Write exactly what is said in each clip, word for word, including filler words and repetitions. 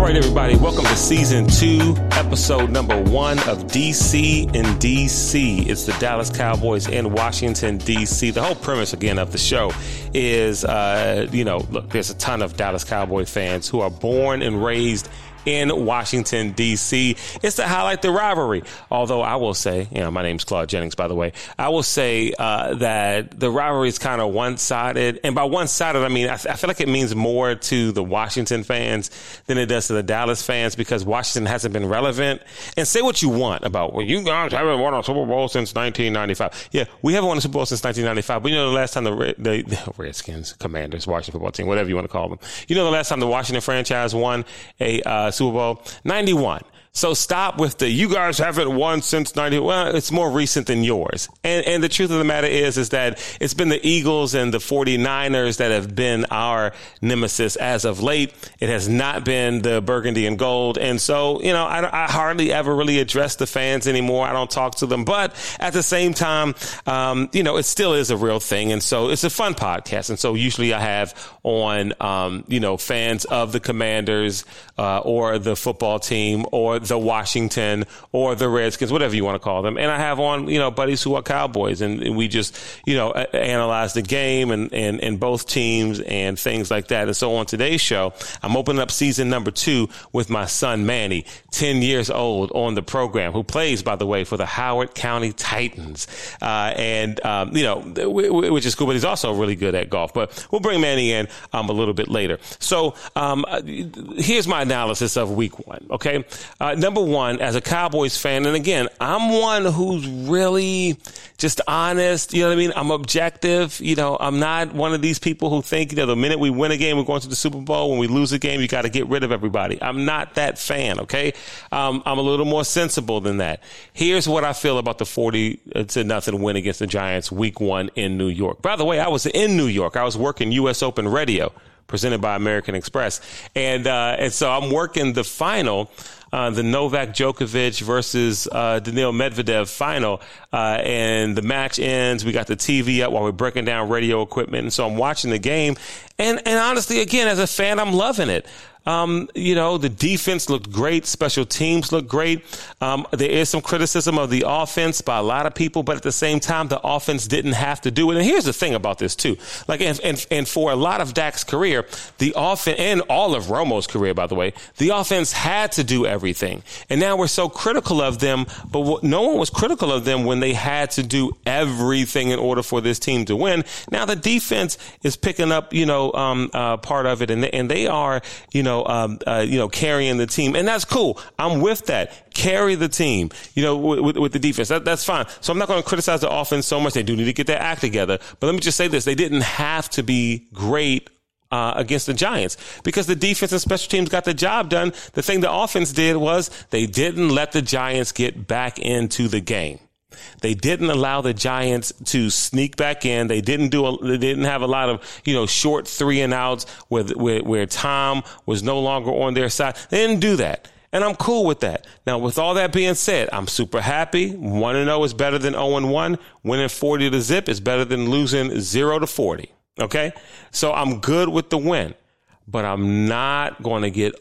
right, everybody, welcome to season two, episode number one of D C in D C. It's the Dallas Cowboys in Washington, D C. The whole premise, again, of the show is, uh, you know, look, there's a ton of Dallas Cowboy fans who are born and raised in Washington, D C. It's to highlight the rivalry. Although I will say, you know, my name's Claude Jennings, by the way. I will say uh, that the rivalry is kind of one-sided. And by one-sided, I mean, I, I feel like it means more to the Washington fans than it does to the Dallas fans because Washington hasn't been relevant. And say what you want about, well, you guys haven't won a Super Bowl since nineteen ninety-five. Yeah, we haven't won a Super Bowl since nineteen ninety-five. But you know the last time the, the, the Redskins, Commanders, Washington football team, whatever you want to call them. You know the last time the Washington franchise won a uh, Super Bowl? ninety-one. So stop with the, you guys haven't won since ninety. Well, it's more recent than yours. And and the truth of the matter is, is that it's been the Eagles and the forty-niners that have been our nemesis as of late. It has not been the burgundy and gold. And so, you know, I, I hardly ever really address the fans anymore. I don't talk to them. But at the same time, um, you know, it still is a real thing. And so it's a fun podcast. And so usually I have on, um, you know, fans of the Commanders uh, or the football team or the Washington or the Redskins, whatever you want to call them. And I have on, you know, buddies who are Cowboys, and, and we just, you know, a- analyze the game and, and, and both teams and things like that. And so on today's show, I'm opening up season number two with my son, Manny, ten years old on the program, who plays, by the way, for the Howard County Titans. Uh, and, um, you know, w- w- which is cool, but he's also really good at golf. But we'll bring Manny in um, a little bit later. So um, here's my analysis of week one. Okay. Uh, number one, as a Cowboys fan, and again, I'm one who's really just honest. You know what I mean? I'm objective. You know, I'm not one of these people who think, you know, the minute we win a game, we're going to the Super Bowl. When we lose a game, you got to get rid of everybody. I'm not that fan. Okay. Um, I'm a little more sensible than that. Here's what I feel about the forty to nothing win against the Giants week one in New York. By the way, I was in New York. I was working U S Open Radio presented by American Express. And, uh, and so I'm working the final, uh, the Novak Djokovic versus, uh, Daniil Medvedev final. Uh, and the match ends. We got the T V up while we're breaking down radio equipment. And so I'm watching the game. And, and honestly, again, as a fan, I'm loving it. Um, you know, the defense looked great. Special teams looked great. Um, there is some criticism of the offense by a lot of people, but at the same time, the offense didn't have to do it. And here's the thing about this too. Like, and, and, and for a lot of Dak's career, the offense, and all of Romo's career, by the way, the offense had to do everything. And now we're so critical of them, but what, no one was critical of them when they had to do everything in order for this team to win. Now the defense is picking up, you know, um, uh, part of it, and they, and they are, you know, Um, uh, you know, carrying the team. And that's cool. I'm with that. Carry the team, you know, with, with the defense. That, that's fine. So I'm not going to criticize the offense so much. They do need to get their act together. But let me just say this. They didn't have to be great Uh, against the Giants because the defense and special teams got the job done. The thing the offense did was they didn't let the Giants get back into the game. They didn't allow the Giants to sneak back in. They didn't do. A, they didn't have a lot of, you know, short three and outs where, where where Tom was no longer on their side. They didn't do that, and I'm cool with that. Now, with all that being said, I'm super happy. One and zero is better than zero and one. Winning forty to zip is better than losing zero to forty. Okay, so I'm good with the win, but I'm not going to get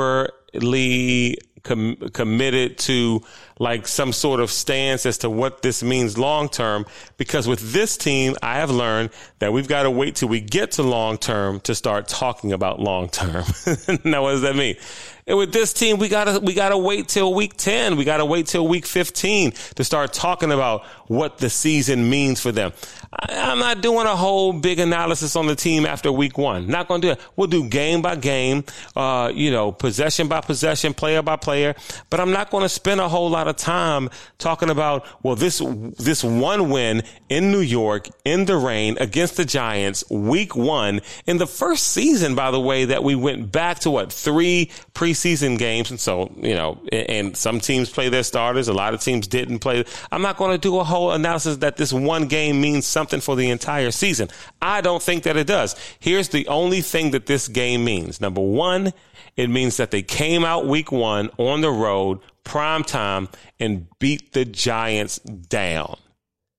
overly com- committed to like some sort of stance as to what this means long term, because with this team, I have learned that we've got to wait till we get to long term to start talking about long term. Now, what does that mean? And with this team, we gotta we gotta wait till week ten. We gotta wait till week fifteen to start talking about what the season means for them. I, I'm not doing a whole big analysis on the team after week one. Not going to do it. We'll do game by game, uh, you know, possession by possession, player by player. But I'm not going to spend a whole lot of time talking about, well, this this one win in New York in the rain against the Giants, week one in the first season, by the way, that we went back to what three preseason games. And so, you know, and some teams play their starters. A lot of teams didn't play. I'm not going to do a whole analysis that this one game means something for the entire season. I don't think that it does. Here's the only thing that this game means. Number one, it means that they came out week one on the road, prime time, and beat the Giants down.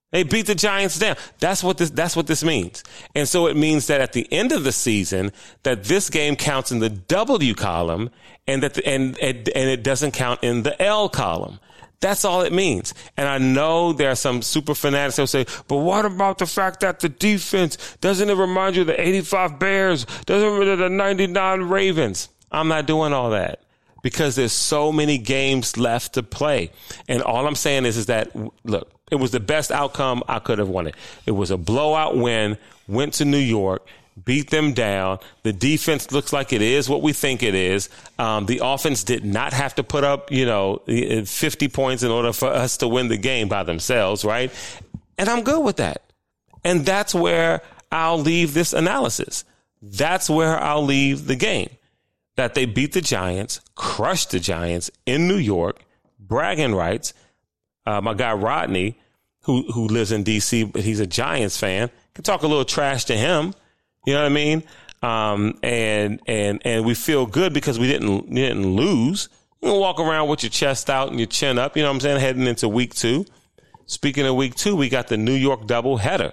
They beat the Giants down. That's what this, that's what this means. And so it means that at the end of the season, that this game counts in the W column and that, the, and, and, and it doesn't count in the L column. That's all it means. And I know there are some super fanatics who say, but what about the fact that the defense, doesn't it remind you of the eighty-five Bears? Doesn't it remind you of the ninety-nine Ravens? I'm not doing all that because there's so many games left to play. And all I'm saying is, is that, look, it was the best outcome I could have wanted. It was a blowout win, went to New York, beat them down. The defense looks like it is what we think it is. Um, the offense did not have to put up, you know, fifty points in order for us to win the game by themselves, right? And I'm good with that. And that's where I'll leave this analysis. That's where I'll leave the game. That they beat the Giants, crushed the Giants in New York, bragging rights. Uh, my guy Rodney, who who lives in D C, but he's a Giants fan, can talk a little trash to him. You know what I mean? Um, and and and we feel good because we didn't we didn't lose. You can walk around with your chest out and your chin up. You know what I'm saying? Heading into week two. Speaking of week two, we got the New York doubleheader.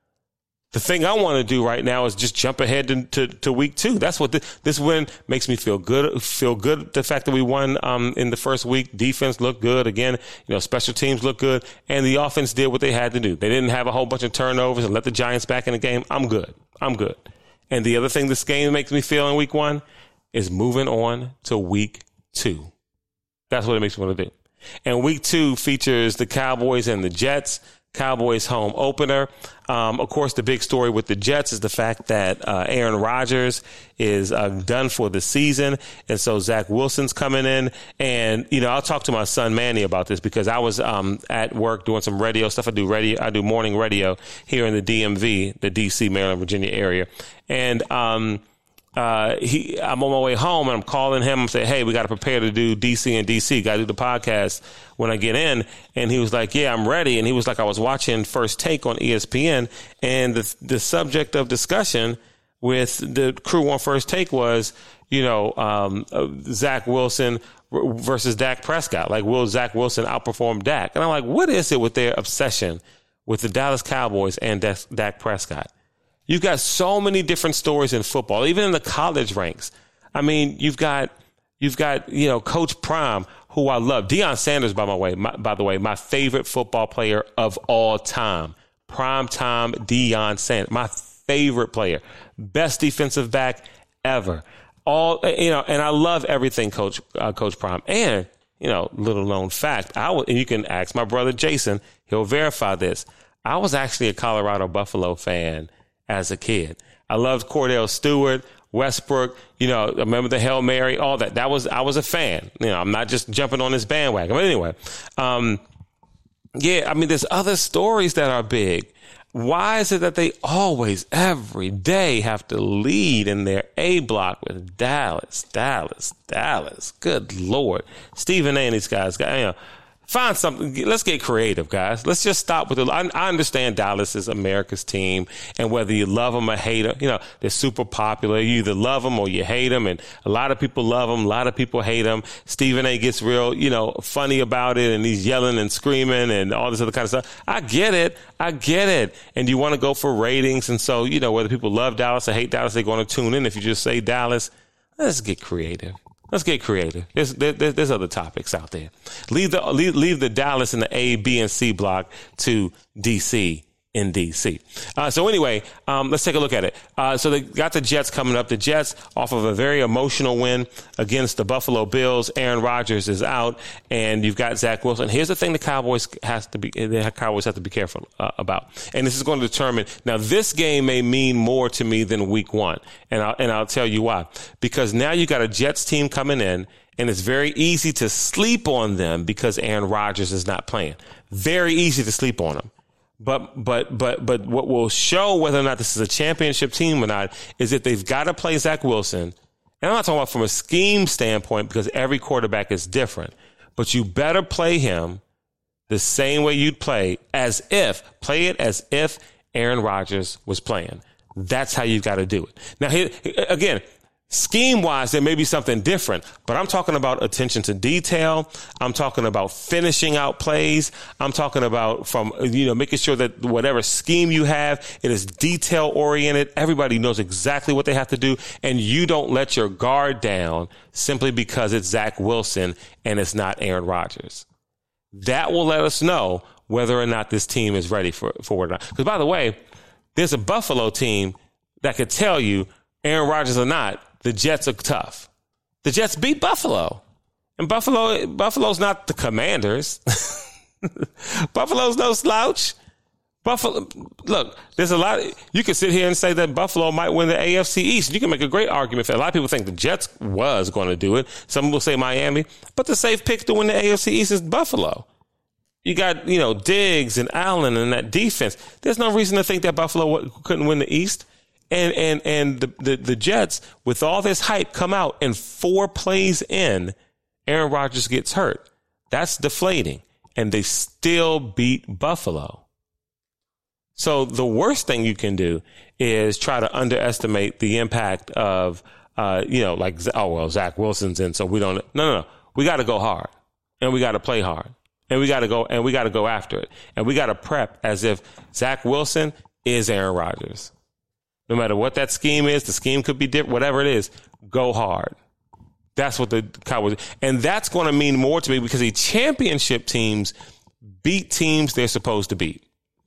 The thing I want to do right now is just jump ahead to, to, to week two. That's what the, this win makes me feel good. Feel good. The fact that we won um, in the first week, defense looked good. Again, you know, special teams looked good, and the offense did what they had to do. They didn't have a whole bunch of turnovers and let the Giants back in the game. I'm good. I'm good. And the other thing this game makes me feel in week one is moving on to week two. That's what it makes me want to do. And week two features the Cowboys and the Jets. Cowboys home opener. Um, of course, the big story with the Jets is the fact that uh, Aaron Rodgers is uh, done for the season. And so Zach Wilson's coming in. And, you know, I'll talk to my son Manny about this because I was um, at work doing some radio stuff. I do radio. I do morning radio here in the D M V, the D C, Maryland, Virginia area. And, um, Uh, he, I'm on my way home and I'm calling him and say, hey, we got to prepare to do D C and D C. Got to do the podcast when I get in. And he was like, yeah, I'm ready. And he was like, I was watching First Take on E S P N, and the the subject of discussion with the crew on First Take was, you know, um, uh, Zach Wilson versus Dak Prescott. Like, will Zach Wilson outperform Dak? And I'm like, what is it with their obsession with the Dallas Cowboys and Dak Prescott? You've got so many different stories in football, even in the college ranks. I mean, you've got, you've got, you know, Coach Prime, who I love. Deion Sanders, by my way, my, by the way, my favorite football player of all time. Prime time Deion Sanders, my favorite player, best defensive back ever. All, you know, and I love everything Coach, uh, Coach Prime. And, you know, little known fact, I was, and you can ask my brother Jason, he'll verify this. I was actually a Colorado Buffalo fan as a kid. I loved Cordell Stewart, Westbrook, you know, I remember the Hail Mary, all that. That was, I was a fan. You know, I'm not just jumping on this bandwagon. But anyway, um, yeah, I mean, there's other stories that are big. Why is it that they always, every day, have to lead in their A block with Dallas, Dallas, Dallas? Good Lord. Stephen A and these guys, you know, find something. Let's get creative, guys. Let's just stop with the. I, I understand Dallas is America's team, and whether you love them or hate them, you know, they're super popular. You either love them or you hate them, and a lot of people love them, a lot of people hate them. Stephen A gets real, you know, funny about it, and he's yelling and screaming and all this other kind of stuff. I get it. I get it. And you want to go for ratings, and so, you know, whether people love Dallas or hate Dallas, they're going to tune in. If you just say Dallas, let's get creative. Let's get creative. There's, there, there's other topics out there. Leave the leave, leave the Dallas in the A, B, and C block to D C in D C. Uh, so anyway, um, let's take a look at it. Uh, so they got the Jets coming up. The Jets, off of a very emotional win against the Buffalo Bills. Aaron Rodgers is out, and you've got Zach Wilson. Here's the thing: the Cowboys has to be the Cowboys have to be careful uh, about, and this is going to determine. Now, this game may mean more to me than Week One, and I'll, and I'll tell you why. Because now you got a Jets team coming in, and it's very easy to sleep on them because Aaron Rodgers is not playing. Very easy to sleep on them. But, but, but, but what will show whether or not this is a championship team or not is that they've got to play Zach Wilson. And I'm not talking about from a scheme standpoint because every quarterback is different, but you better play him the same way you'd play as if, play it as if Aaron Rodgers was playing. That's how you've got to do it. Now, here, again, Scheme-wise, there may be something different, but I'm talking about attention to detail. I'm talking about finishing out plays. I'm talking about from, you know, making sure that whatever scheme you have, it is detail-oriented. Everybody knows exactly what they have to do, and you don't let your guard down simply because it's Zach Wilson and it's not Aaron Rodgers. That will let us know whether or not this team is ready for, for it or not. Because, by the way, there's a Buffalo team that could tell you, Aaron Rodgers or not, the Jets are tough. The Jets beat Buffalo. And Buffalo, Buffalo's not the Commanders. Buffalo's no slouch. Buffalo, look, there's a lot. Of, you can sit here and say that Buffalo might win the A F C East. You can make a great argument for it. A lot of people think the Jets was going to do it. Some will say Miami. But the safe pick to win the A F C East is Buffalo. You got, you know, Diggs and Allen and that defense. There's no reason to think that Buffalo couldn't win the East. And and and the, the, the Jets, with all this hype, come out and four plays in, Aaron Rodgers gets hurt. That's deflating. And they still beat Buffalo. So the worst thing you can do is try to underestimate the impact of, uh, you know, like, oh, well, Zach Wilson's in, so we don't. No, no, no. We got to go hard. And we got to play hard. And we got to go and we got to go after it. And we got to prep as if Zach Wilson is Aaron Rodgers. No matter what that scheme is, the scheme could be different, whatever it is, go hard. That's what the Cowboys, and that's going to mean more to me because the championship teams beat teams they're supposed to beat.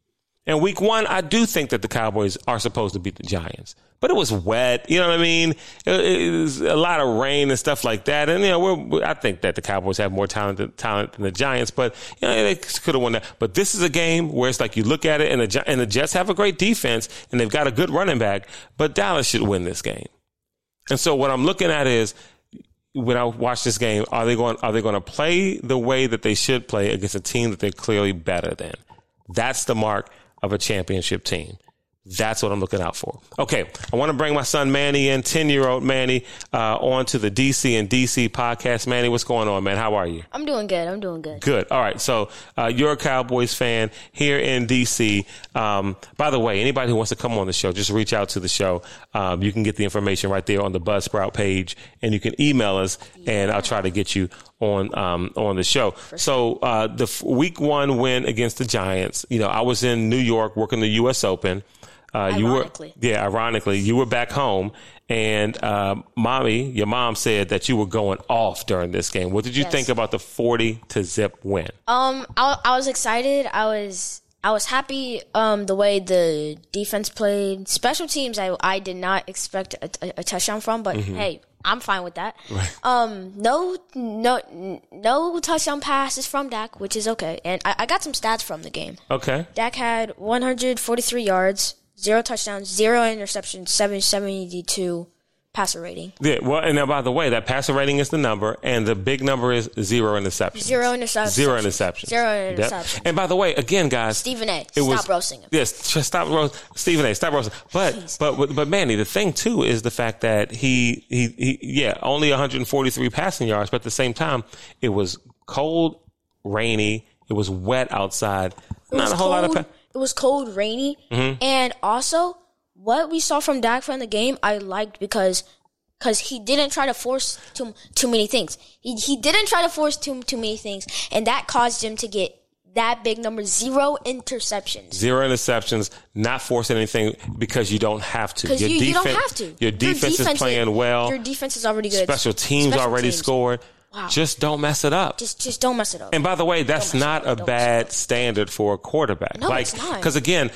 And week one, I do think that the Cowboys are supposed to beat the Giants. But it was wet. You know what I mean? It, it was a lot of rain and stuff like that. And, you know, we're, I think that the Cowboys have more talent, talent than the Giants. But, you know, they could have won that. But this is a game where it's like you look at it, and the, and the Jets have a great defense, and they've got a good running back. But Dallas should win this game. And so what I'm looking at is, when I watch this game, are they going, are they going to play the way that they should play against a team that they're clearly better than? That's the mark of a championship team. That's what I'm looking out for. Okay, I want to bring my son Manny in, ten-year-old Manny, uh, on to the D C and D C podcast. Manny, what's going on, man? How are you? I'm doing good. I'm doing good. Good. All right, so uh, you're a Cowboys fan here in D C. Um, by the way, anybody who wants to come on the show, just reach out to the show. Um, you can get the information right there on the Buzzsprout page, and you can email us, yeah. and I'll try to get you on um, on the show. Sure. So uh, the f- week one win against the Giants, you know, I was in New York working the U S Open. Uh, you were, yeah, ironically, you were back home, and uh, mommy, your mom said that you were going off during this game. What did you yes. think about the forty to zip win? Um, I, I was excited. I was, I was happy. Um, the way the defense played, special teams, I, I did not expect a, a, a touchdown from, but mm-hmm. hey, I'm fine with that. Right. Um, no, no, no touchdown passes from Dak, which is okay, and I, I got some stats from the game. Okay, Dak had one hundred forty-three yards. Zero touchdowns, zero interceptions, seven seventy-two passer rating. Yeah, well, and now, by the way, that passer rating is the number, and the big number is zero interceptions. Zero interceptions. Zero interceptions. Zero interceptions. Yep. And by the way, again, guys. Stephen A. Stop was, roasting him. Yes, just stop roasting. Stephen A. Stop roasting. But, but, but, Manny, the thing, too, is the fact that he, he, he, yeah, only one hundred forty-three passing yards, but at the same time, it was cold, rainy, it was wet outside. It Not a whole cold. lot of pa- It was cold, rainy, mm-hmm. and also what we saw from Dak from the game, I liked because because he didn't try to force too too many things. He he didn't try to force too too many things, and that caused him to get that big number, zero interceptions. Zero interceptions, not forcing anything because you don't have to. Because you, you don't have to. Your defense, your defense is playing well. Your defense is already good. Special teams Special already teams. scored. Wow. Just don't mess it up. Just just don't mess it up. And by the way, that's not a bad standard for a quarterback. No, like, it's not. Because again,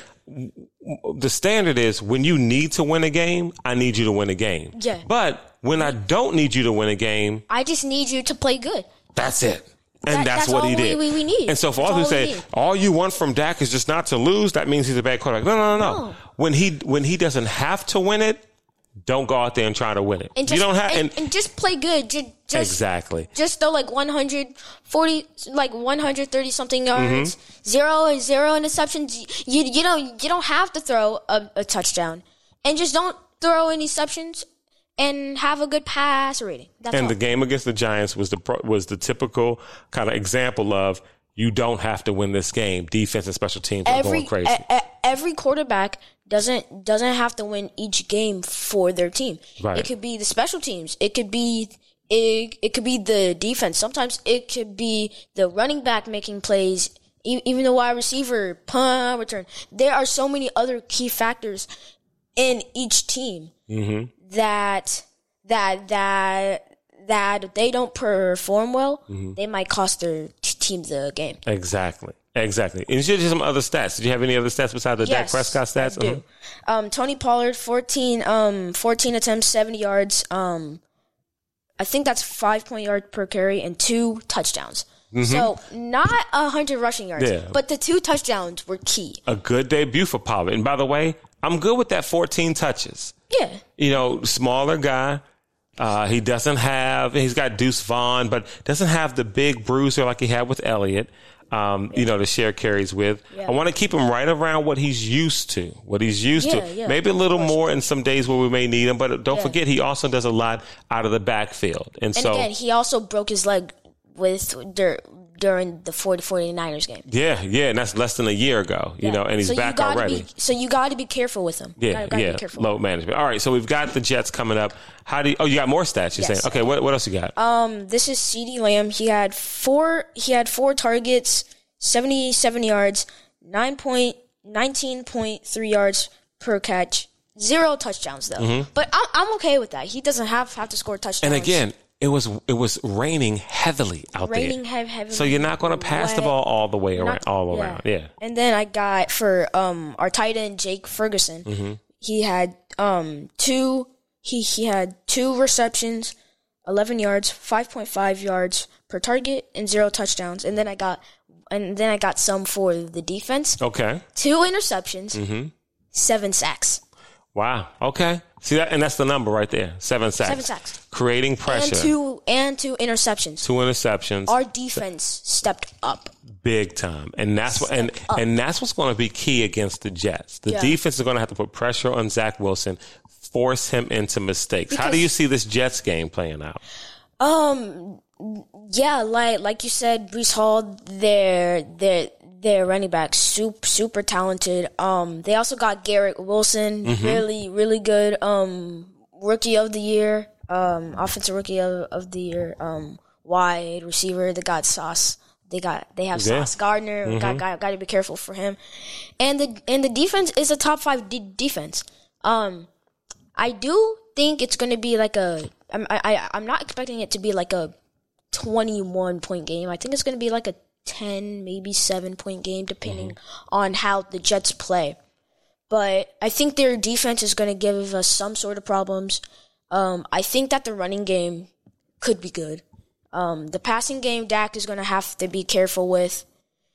the standard is when you need to win a game, I need you to win a game. Yeah. But when I don't need you to win a game, I just need you to play good. That's it. And that, that's, that's what all he did. We, we need. And so for all who say, all you want from Dak is just not to lose, that means he's a bad quarterback. No, no, no, no. no. When he when he doesn't have to win it, don't go out there and try to win it. And just, you don't have and, and, and just play good. Just, just, exactly. Just throw like one hundred forty, like one hundred thirty something yards, mm-hmm. zero zero interceptions. You you don't you don't have to throw a, a touchdown, and just don't throw any interceptions and have a good pass rating. That's and all. The game against the Giants was the was the typical kind of example of you don't have to win this game. Defense and special teams are every, going crazy. A, a, every quarterback doesn't doesn't have to win each game for their team. Right. It could be the special teams. It could be it, it could be the defense. Sometimes it could be the running back making plays, e- even the wide receiver, punt return. There are so many other key factors in each team mm-hmm. that that that that if they don't perform well, mm-hmm. they might cost their t- team the game. Exactly. Exactly. And you should do some other stats. Did you have any other stats besides the yes, Dak Prescott stats? I do. Uh-huh. Um, Tony Pollard, fourteen, um, fourteen attempts, seventy yards. Um, I think that's five point yard per carry and two touchdowns. Mm-hmm. So not a hundred rushing yards, yeah. but the two touchdowns were key. A good debut for Pollard. And by the way, I'm good with that fourteen touches. Yeah. You know, smaller guy. Uh, he doesn't have, he's got Deuce Vaughn, but doesn't have the big bruiser like he had with Elliott. Um, yeah. You know, to share carries with. Yeah. I want to keep him right around what he's used to, what he's used yeah, to. Yeah. Maybe a little more in some days where we may need him, but don't yeah. forget he also does a lot out of the backfield. And, and so, again, he also broke his leg with dur- during the forty-niners game. Yeah, yeah, and that's less than a year ago, you yeah. know, and he's so back gotta already. Be, so you got to be careful with him. Yeah, gotta, gotta yeah, be careful. load management. All right, so we've got the Jets coming up. How do you, oh, you got more stats, you're yes. saying. Okay, what what else you got? Um, this is CeeDee Lamb. He had four, he had four targets, seventy-seven yards, nine point, nineteen point three yards per catch. Zero touchdowns, though. Mm-hmm. But I'm, I'm okay with that. He doesn't have, have to score touchdowns. And again, it was it was raining heavily out raining there. Raining heavily. So you're not going to pass wet. the ball all the way around. Not, all yeah. around, yeah. And then I got, for um our tight end, Jake Ferguson, mm-hmm. he had um two, he, he had two receptions, eleven yards, five point five yards per target, and zero touchdowns. And then I got And then I got some for the defense. Okay. Two interceptions, mm-hmm. seven sacks. Wow. Okay. See that, and that's the number right there. Seven sacks. Seven sacks. Creating pressure. And two and two interceptions. Two interceptions. Our defense stepped up. Big time. And that's what and, and that's what's going to be key against the Jets. The yeah. defense is going to have to put pressure on Zach Wilson, force him into mistakes. Because, how do you see this Jets game playing out? Um yeah, like like you said, Breece Hall, they're they're Their running back, super, super talented. Um, they also got Garrett Wilson, mm-hmm. really, really good. Um, rookie of the year, um, offensive rookie of, of the year. Um, wide receiver. They got Sauce. They got they have yeah. Sauce Gardner. Mm-hmm. Got got got to be careful for him. And the and the defense is a top five de- defense. Um, I do think it's going to be like a. I'm I, I I'm not expecting it to be like a twenty-one point game. I think it's going to be like a ten, maybe seven point game, depending mm-hmm. on how the Jets play. But I think their defense is going to give us some sort of problems. Um, I think that the running game could be good. Um, the passing game, Dak is going to have to be careful with.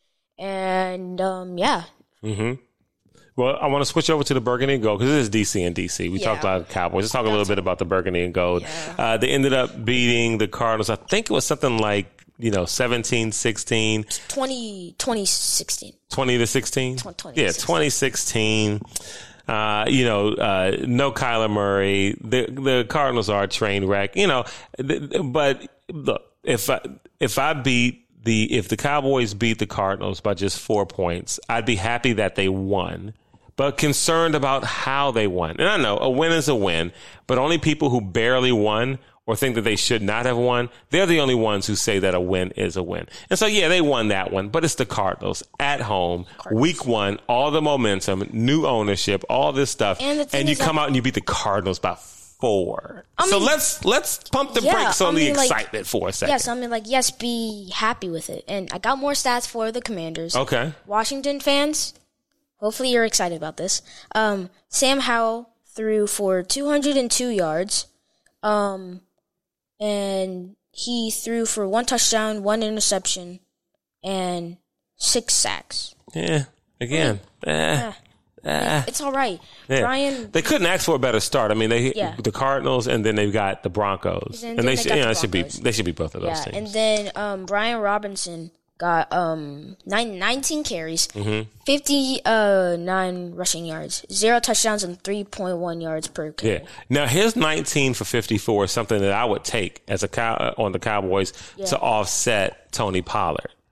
And, um, yeah. Mm-hmm. Well, I want to switch over to the Burgundy and Gold because this is D C and D C. We yeah. talked about the Cowboys. Let's talk a little bit about the Burgundy and Gold. Yeah. Uh, they ended up beating the Cardinals. I think it was something like, you know, seventeen sixteen. twenty, twenty sixteen. twenty to sixteen? twenty, yeah, twenty sixteen. Uh, you know, uh, no Kyler Murray. The the Cardinals are a train wreck. You know, but look, if I, if I beat the, if the Cowboys beat the Cardinals by just four points, I'd be happy that they won, but concerned about how they won. And I know a win is a win, but only people who barely won or think that they should not have won, they're the only ones who say that a win is a win. And so, yeah, they won that one, but it's the Cardinals at home, Cardinals. Week one, all the momentum, new ownership, all this stuff, and, and you come that- out and you beat the Cardinals by four. I mean, so let's let's pump the yeah, brakes on I mean, the excitement like, for a second. Yes, I mean, like, yes, be happy with it. And I got more stats for the Commanders. Okay. Washington fans, hopefully you're excited about this. Um, Sam Howell threw for two hundred two yards. Um... And he threw for one touchdown, one interception, and six sacks. Yeah, again, mm. eh, eh. It's all right. Yeah. Brian, they couldn't ask for a better start. I mean, they yeah. the Cardinals, and then they've got the Broncos, and, and they, they, they should, you know, the should be they should be both of those yeah. teams. And then um, Brian Robinson got um nine, nineteen carries, mm-hmm. fifty-nine rushing yards, zero touchdowns, and three point one yards per carry. Yeah. Now his nineteen for fifty-four is something that I would take as a cow on the Cowboys yeah. to offset Tony Pollard.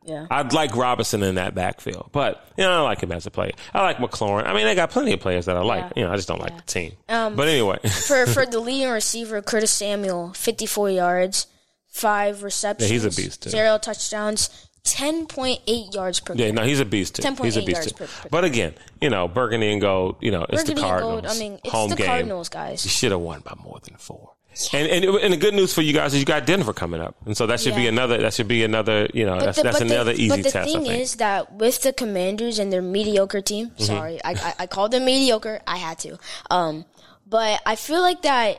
Yeah. I'd like Robinson in that backfield, but you know, I like him as a player. I like McLaurin. I mean, they got plenty of players that I like. Yeah. You know, I just don't yeah. like the team. Um, but anyway, for for the leading receiver, Curtis Samuel, fifty-four yards, five receptions, yeah, he's a beast too. Zero touchdowns. ten point eight yards per Yeah, game. no, he's a beast too. ten point eight he's a beast yards too. per, per But again, you know, Burgundy and Gold, you know, it's Burgundy the Cardinals. and Gold, I mean, it's home the game. Cardinals, guys. You should have won by more than four. And, and and the good news for you guys is you got Denver coming up, and so that should Yeah. be another. That should be another. You know, But that's the, that's but another the, easy but the test. thing I think. is that with the Commanders and their mediocre team, Mm-hmm. sorry, I, I I called them mediocre. I had to. Um, but I feel like that.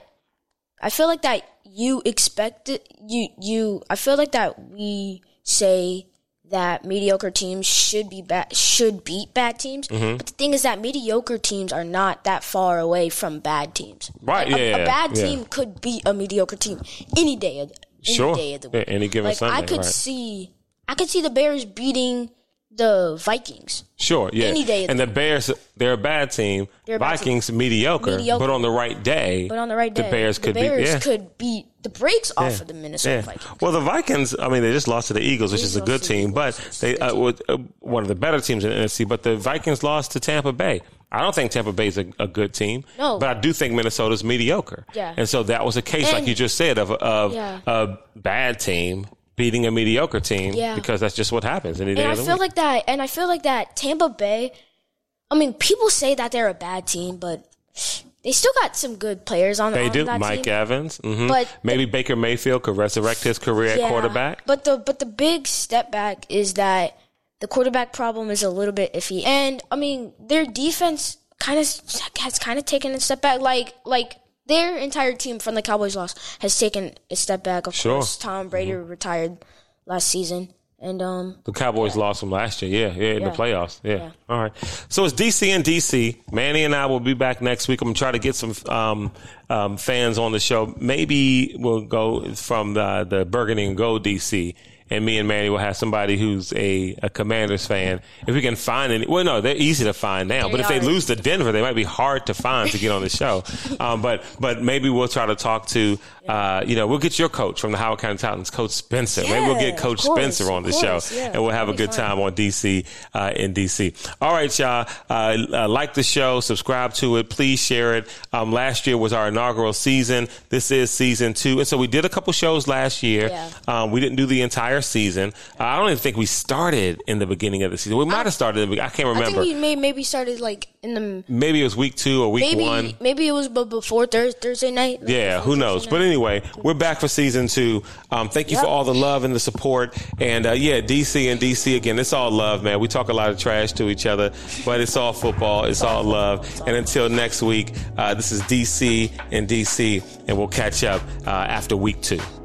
I feel like that you expect it. You you. I feel like that we say that mediocre teams should be bad, should beat bad teams. Mm-hmm. But the thing is that mediocre teams are not that far away from bad teams. Right, Like, yeah, a, a bad yeah. team could beat a mediocre team any day of the, any Sure. day of the Yeah, week. any given like Sunday, I could right. see, I could see the Bears beating the Vikings. Sure, yeah. Any day of and the the Bears, they're a bad team. They're a bad Vikings, mediocre, Mediocre. But on the right day, But on the right day, the Bears could the Bears beat. Yeah. could beat the brakes off of the Minnesota Yeah. Vikings. Well, the Vikings, I mean, they just lost to the Eagles, which They is a lost good to the team, Eagles. but It's they a good uh, were uh, one of the better teams in the N F C. But the Vikings lost to Tampa Bay. I don't think Tampa Bay is a, a good team, No. but I do think Minnesota's mediocre. Yeah. And so that was a case, like And- you just said, of, of Yeah. a bad team beating a mediocre team Yeah. because that's just what happens any day And I of the feel week. like that. And I feel like that Tampa Bay. I mean, people say that they're a bad team, but they still got some good players on. They on do. That Mike team. Evans. hmm But- Maybe Baker Mayfield could resurrect his career at Yeah. quarterback. But the but the big step back is that the quarterback problem is a little bit iffy, and I mean their defense kind of has kind of taken a step back. Like like their entire team from the Cowboys loss has taken a step back. Of Sure. course, Tom Brady retired last season, and um The Cowboys lost from last year. Yeah, yeah, in Yeah. the playoffs. Yeah. Yeah. All right. So it's D C and D C. Manny and I will be back next week. I'm going to try to get some um, um, fans on the show. Maybe we'll go from the, the Burgundy and Gold D C, and me and Manny will have somebody who's a, a Commanders fan. If we can find any, well, no, they're easy to find now. They But if they are. lose to Denver, they might be hard to find to get on the show. Um, but but maybe we'll try to talk to, uh, you know, we'll get your coach from the Howard County Titans, Coach Spencer. maybe we'll Yeah, get Coach of course, Spencer on the of course, show, yeah. and we'll have a That'd be good fun. time on D C uh, in D C. All right, y'all. Uh, uh, like the show, subscribe to it. Please share it. Um, last year was our inaugural season. This is season two, and so we did a couple shows last year. Yeah. Um, we didn't do the entire season. Uh, I don't even think we started in the beginning of the season. We might have started. In the, I can't I remember. think we may, maybe started like in the Maybe it was week two or week maybe one. maybe it was b- before Thurs Thursday night. like Yeah, before who Thursday knows? night. But anyway, we're back for season two. Um, thank you Yep. for all the love and the support. And uh, yeah, D C and D C again. It's all love, man. We talk a lot of trash to each other, but it's all football. It's all love. And until next week, uh, this is D C and D C, and we'll catch up uh, after week two.